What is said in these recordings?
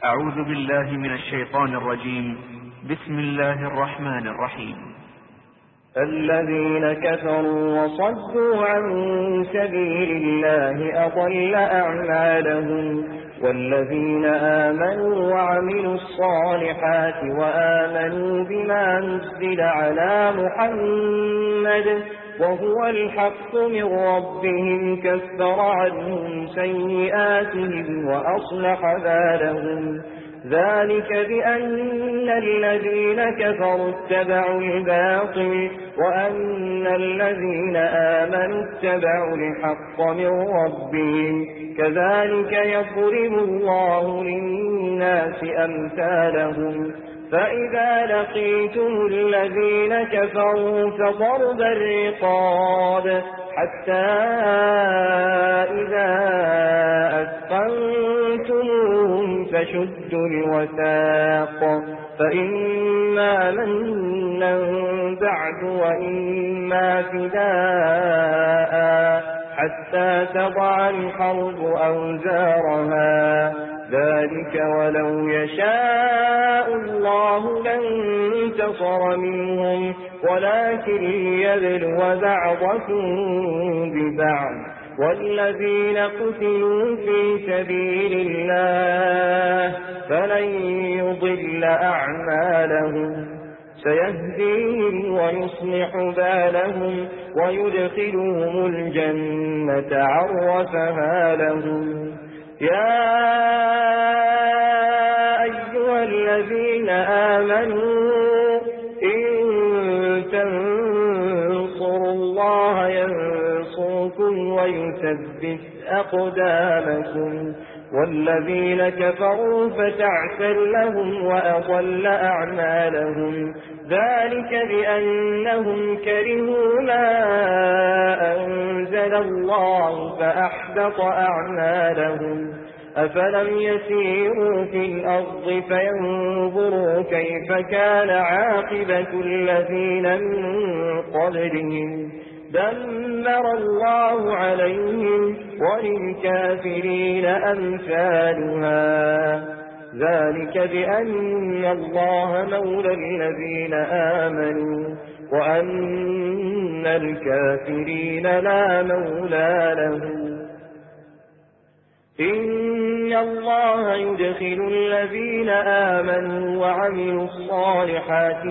أعوذ بالله من الشيطان الرجيم. بسم الله الرحمن الرحيم. الذين كفروا وصدوا عن سبيل الله أضل أعمالهم، والذين آمنوا وعملوا الصالحات وآمنوا بما نزل على محمد وهو الحق من ربهم كفر عنهم سيئاتهم وأصلح بالهم. ذلك بأن الذين كفروا اتبعوا الباطل وأن الذين آمنوا اتبعوا الحق من ربهم. كذلك يضرب الله للناس أمثالهم. فإذا لقيتم الذين كفروا فضرب الرقاب حتى إذا أثقلتموهم فشدوا الوثاق، فإما منا بعد وإما فداء حتى تضع الحرب أوزارها. ذلك ولو يشاء الله لانتصر منهم ولكن ليبلو بعضكم ببعض. والذين قتلوا في سبيل الله فلن يضل أعمالهم، سيهديهم ويصلح بالهم ويدخلهم الجنة عرفها لهم. يا أيها الذين آمنوا إن تنصروا الله ينصركم ويثبت أقدامكم. والذين كفروا فتعسر لهم وأضل أعمالهم. ذلك بأنهم كرهوا ما أنزل الله فأحبط أعمالهم. أفلم يسيروا في الأرض فينظروا كيف كان عاقبة الذين من قبلهم دمر الله عليهم وللكافرين أمثالها. ذلك بأن الله مولى الذين آمنوا وأن الكافرين لا مولى لهم. إن الله يدخل الذين آمنوا وعملوا الصالحات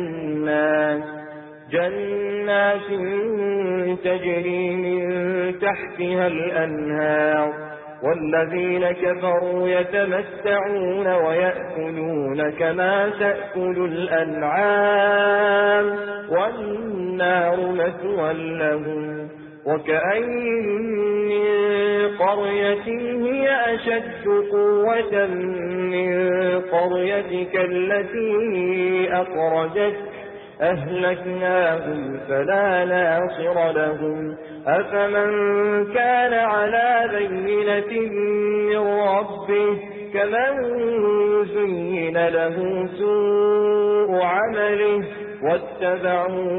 جنات تجري من تحتها الأنهار. والذين كفروا يتمتعون ويأكلون كما تأكل الأنعام والنار مثوى لهم. وكأين من قرية هي أشد قوة من قريتك التي أخرجتك أهلكناهم فلا ناصر لهم. أفمن كان على بينة من ربه كمن زين له سوء عمله واتبعوا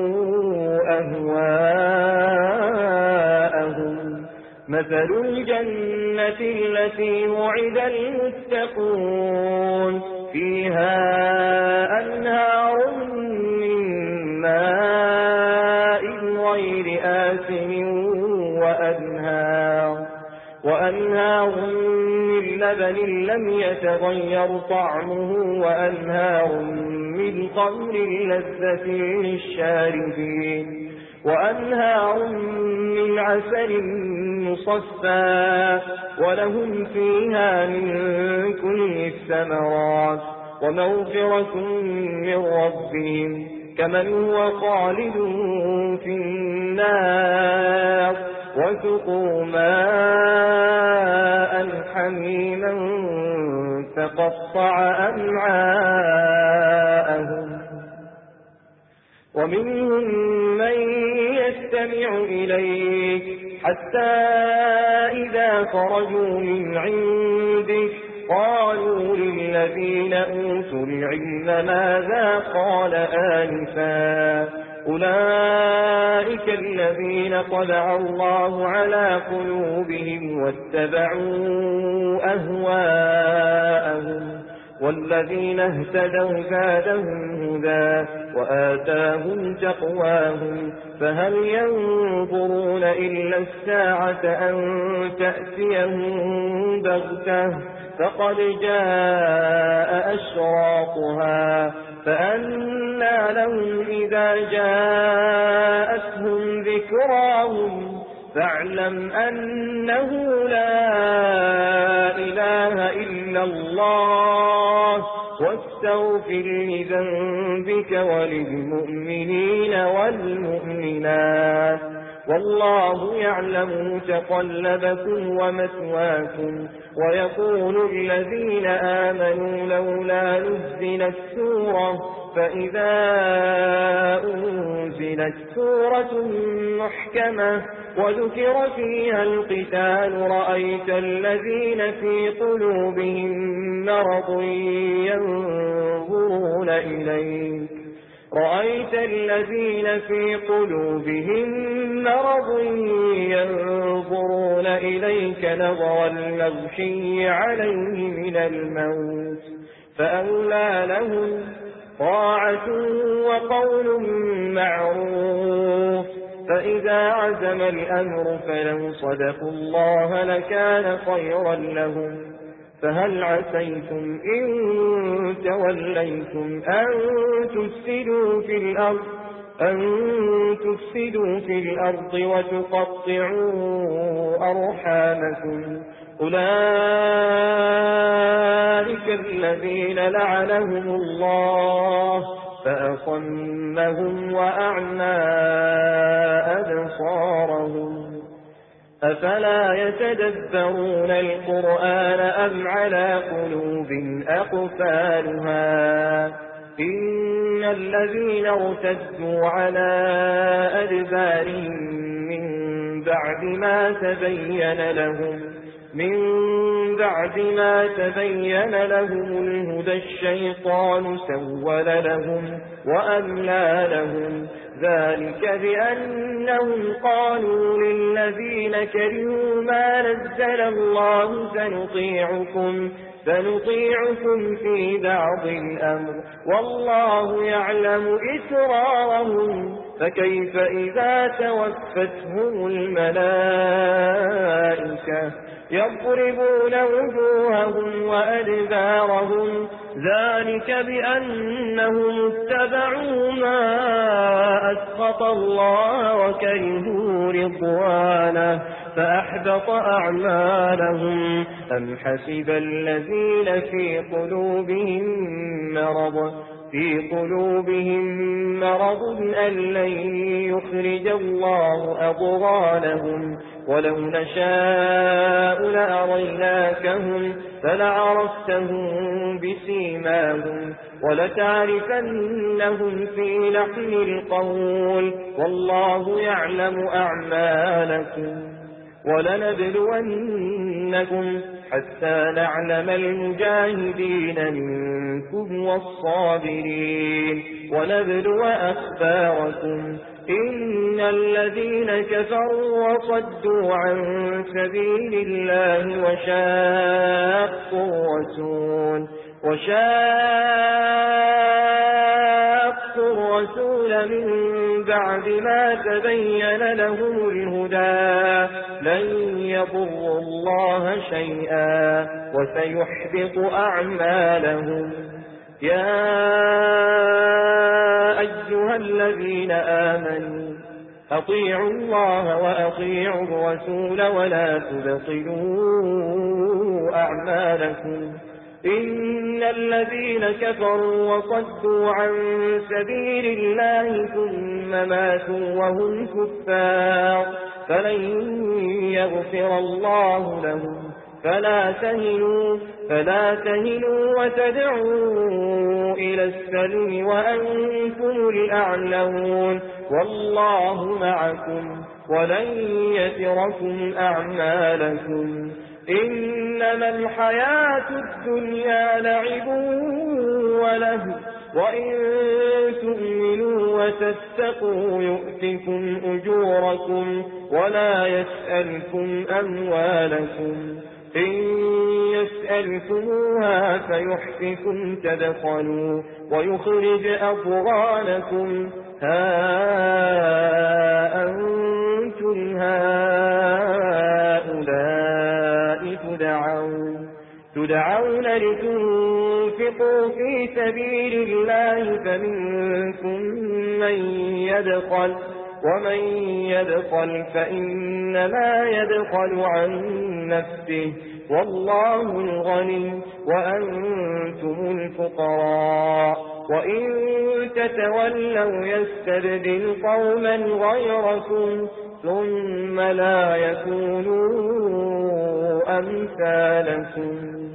أهواءهم. مثل الجنة التي وعد المتقون فيها أنهار من ماء غير آسن وأنهار من لبن لم يتغير طعمه وأنهار من خمر لذة للشاربين وأنهار من عسل مصفى ولهم فيها من كل الثمرات ومغفرة من ربهم كمن هو خالد في النار وسقوا ماء حميما فقطع أمعاءهم. ومنهم من يستمع إليك حتى إذا خرجوا من عندك قالوا للذين أوتوا العلم ماذا قال آنفا أولئك الذين طبع الله على قلوبهم واتبعوا أهواءهم والذين اهتدوا زادهم هدى وآتاهم تقواهم فهل ينظرون إلا الساعة أن تأتيهم بغتة فقد جاء أشراطها فأنى لهم إذا جاءتهم ذكراهم فاعلم أنه لا إله إلا الله واستغفر لذنبك وللمؤمنين والمؤمنات والله يعلم متقلبكم ومثواكم ويقول الذين آمنوا لولا نزلت سورة فإذا أنزلت سورة محكمة وذكر فيها القتال رأيت الذين في قلوبهم مرض ينظرون إليك رأيت الذين في قلوبهم مرض ينظرون إليك نظر المغشي عليه من الموت فأولى لهم طاعة وقول معروف فإذا عزم الأمر فلو صدقوا الله لكان خيرا لهم فهل عسيتم إن توليتم أن تفسدوا في الأرض وتقطعوا أرحامكم أولئك الذين لعنهم الله فأصمهم وأعمى أبصارهم أفلا يتدبرون القرآن أم على قلوب أقفالها إن الذين ارتدوا على أدبارهم من بعد ما تبين لهم الهدى الشيطان سول لهم وأملى لهم ذلك بأنهم قالوا للذين كرهوا ما نزل الله سنطيعكم في بعض الأمر والله يعلم إسرارهم فكيف إذا توفتهم الملائكة يضربون وجوههم وأدبارهم ذلك بأنهم اتبعوا ما أسخط الله وكرهوا رضوانه فأحبط أعمالهم أم حسب الذين في قلوبهم مرض أن لن يخرج الله أضغانهم ولو نشاء لأريناكهم فلعرفتهم بسيماهم ولتعرفنهم في لحن القول والله يعلم أعمالكم ولنبلونكم حتى نعلم المجاهدين منكم والصابرين ونبلو أخباركم إن الذين كفروا وصدوا عن سبيل الله وشاقوا الرسول من بعد ما تبين لهم الهدى لن يضروا الله شيئا وسيحبط أعمالهم يا أيها الذين آمنوا أطيعوا الله وأطيعوا الرسول ولا تبطلوا أعمالكم إن الذين كفروا وصدوا عن سبيل الله ثم ماتوا وهم كفار فلن يغفر الله لهم فلا تهنوا وتدعوا إلى السلم وأنتم الأعلون والله معكم ولن يتركم أعمالكم إنما الحياة الدنيا لعب وله وإن تؤمنوا وتتقوا يؤتكم أجوركم ولا يسألكم أموالكم إن يسألكموها فيحفكم تدخلوا ويخرج أضغانكم ها أنتم هؤلاء تدعون لتنفقوا في سبيل الله فمنكم من يدخل ومن يدخل فإنما يدخل عن نفسه والله الغني وأنتم الفقراء وإن تتولوا يستبدل قوما غيركم ثم لا يكونوا أمثالكم